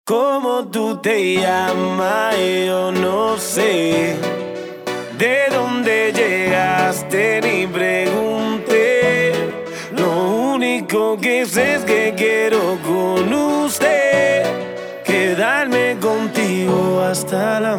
¿Cómo tú te llamas? Yo no sé. ¿De dónde llegaste? Ni pregunté. Lo único que sé es que quiero con usted quedarme contigo hasta el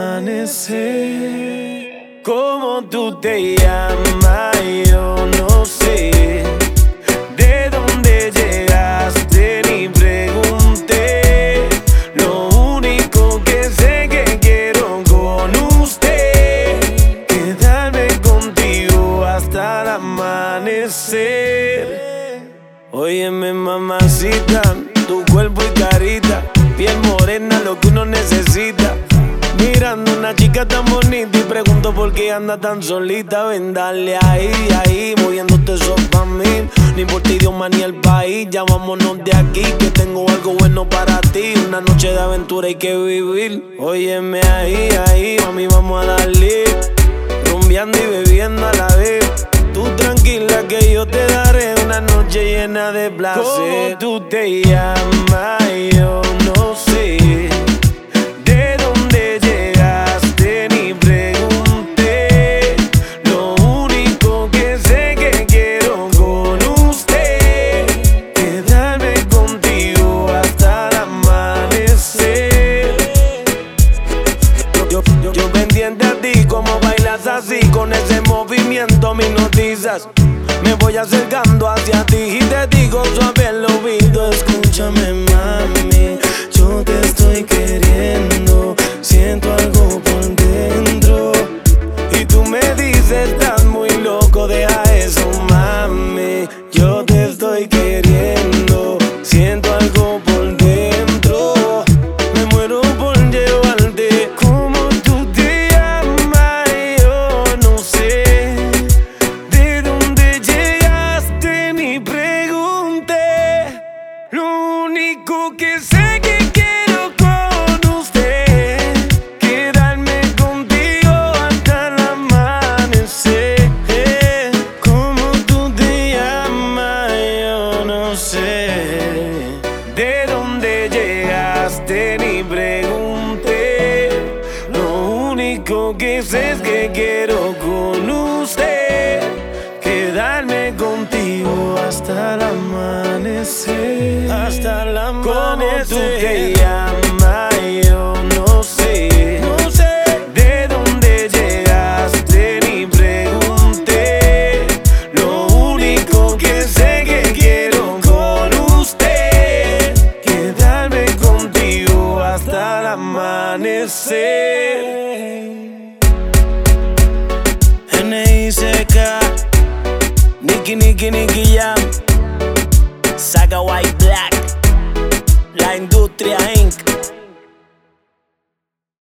amanecer. ¿Cómo tú te llamas? Yo no sé. ¿De dónde llegaste? Ni pregunté. Lo único que sé es que quiero con usted quedarme contigo hasta el amanecer. Óyeme, mamacita, tu cuerpo y carita, piel morena, lo que uno necesita. Mirando una chica tan bonita y pregunto por qué anda tan solita. Ven, dale ahí, ahí, moviéndote eso pa' mí. No importa idioma ni el país, ya vámonos de aquí, que tengo algo bueno para ti. Una noche de aventura hay que vivir. Óyeme ahí, ahí, mami, vamos a darle. Rumbeando y bebiendo a la vez. Tú tranquila que yo te daré una noche llena de placer. ¿Cómo tú te llamas? Yo no sé. ¿De dónde llegaste? Ni pregunté. Lo único que sé es que quiero con usted quedarme contigo hasta el amanecer. Yo pendiente a ti, como bailas así, con ese movimiento me hipnotizas. Me voy acercando hacia ti y te digo suave al oído: escúchame, mami, yo te estoy queriendo, siento algo por dentro. Y tú me dices, estás muy loco, deja eso, mami. Yo te estoy queriendo, siento algo por dentro. Me muero por llevarte. ¿Cómo tú te llamas? Yo no sé. ¿De dónde llegaste? Ni pregunté. Lo único que sé es que quiero con usted quedarme contigo hasta el amanecer. ¿Cómo tú te llamas? Yo no sé. ¿De dónde llegaste? Ni pregunté. Lo único que sé es que quiero con usted quedarme contigo hasta el amanecer. Hasta el amanecer. ¿Cómo tú te llamas? Yo no sé. No sé. ¿De dónde llegaste? Ni pregunté. Lo único que sé es que quiero con usted quedarme contigo hasta el amanecer. N.I.C.K. Nicky, Nicky, Nicky, Jam.